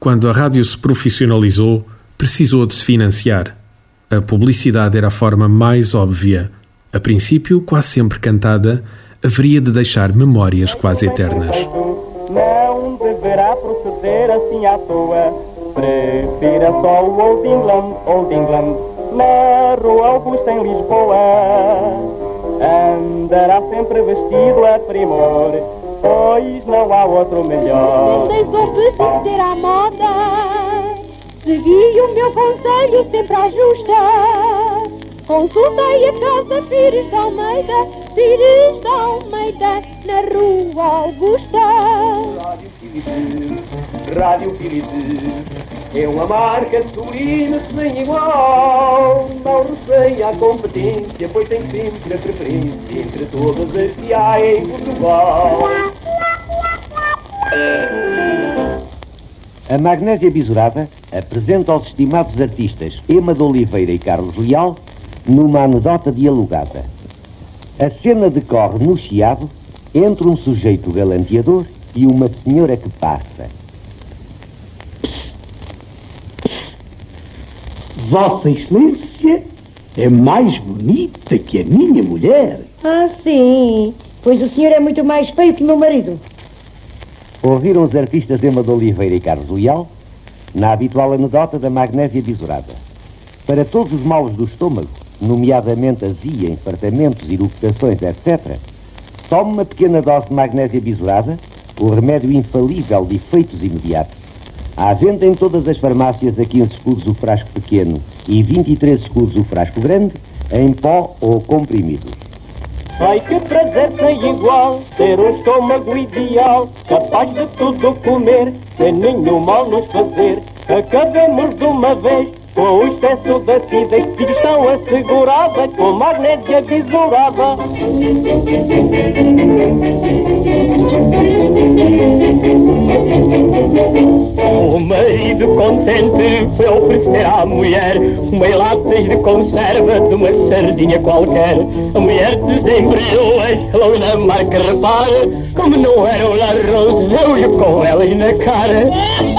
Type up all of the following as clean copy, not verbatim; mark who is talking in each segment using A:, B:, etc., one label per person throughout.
A: Quando a rádio se profissionalizou, precisou de se financiar. A publicidade era a forma mais óbvia. A princípio, quase sempre cantada, haveria de deixar memórias quase eternas.
B: Não deverá proceder assim à toa. Prefira só o Old England, na Rua Augusta em Lisboa. Andará sempre vestido a primor, pois não há outro melhor.
C: Não tens obedecer à moda, segui o meu conselho sempre à justa. Consultei a casa Pires de Almeida, na Rua Augusta.
B: Rádio Filipe, é uma marca suína sem igual. Não receia a competência, pois tem sempre a preferência entre todas as que há em Portugal.
D: A Magnésia Bisurada apresenta aos estimados artistas Ema de Oliveira e Carlos Leal numa anedota dialogada. A cena decorre no Chiado entre um sujeito galanteador e uma senhora que passa.
E: Vossa Excelência é mais bonita que a minha mulher.
C: Ah, sim, pois o senhor é muito mais feio que meu marido.
D: Ouviram os artistas Ema de Oliveira e Carlos Leal na habitual anedota da Magnésia Bisurada. Para todos os males do estômago, nomeadamente azia, infartamentos, eructações, etc., tome uma pequena dose de magnésia bisurada, o remédio infalível de efeitos imediatos. À venda em todas as farmácias a 15 escudos o frasco pequeno e 23 escudos o frasco grande, em pó ou comprimidos.
B: Ai, que prazer sem igual, ter um estômago ideal, capaz de tudo comer, sem nenhum mal nos fazer. Acabemos de uma vez com o excesso de acidez, digestão assegurada com magnésia bisurada. O marido contente foi oferecer à mulher uma latas de conserva de uma sardinha qualquer. A mulher desembrulhou-as logo na marca, repara, como não eram lá rosas, deu-lhe com elas na cara.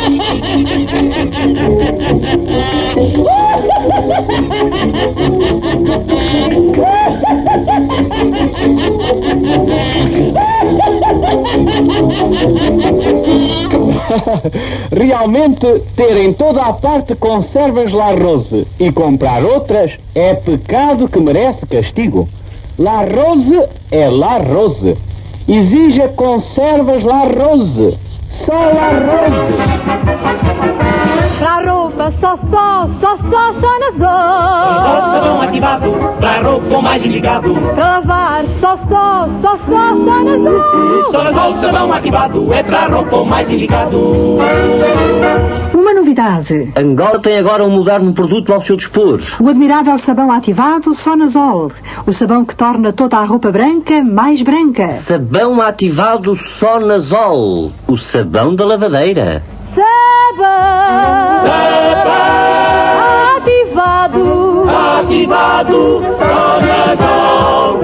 E: Realmente, ter em toda a parte conservas La Rose e comprar outras é pecado que merece castigo. La Rose é La Rose. Exija conservas La Rose. Só La Rose.
C: Para a roupa, só na zona.
B: Sabão ativado, para roupa mais ligado.
C: Para lavar, só na zona.
B: Só na zona, sabão ativado, é para roupa mais ligado.
F: Uma novidade.
G: Angola tem agora um moderno produto ao seu dispor.
F: O admirável sabão ativado Sonazol. O sabão que torna toda a roupa branca mais branca.
G: Sabão ativado Sonazol. O sabão da lavadeira.
C: Sabão ativado
B: Sonazol,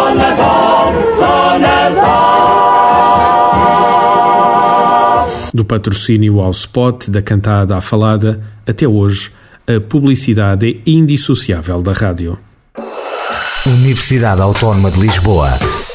A: Do patrocínio ao spot, da cantada à falada, até hoje, a publicidade é indissociável da rádio.
H: Universidade Autónoma de Lisboa.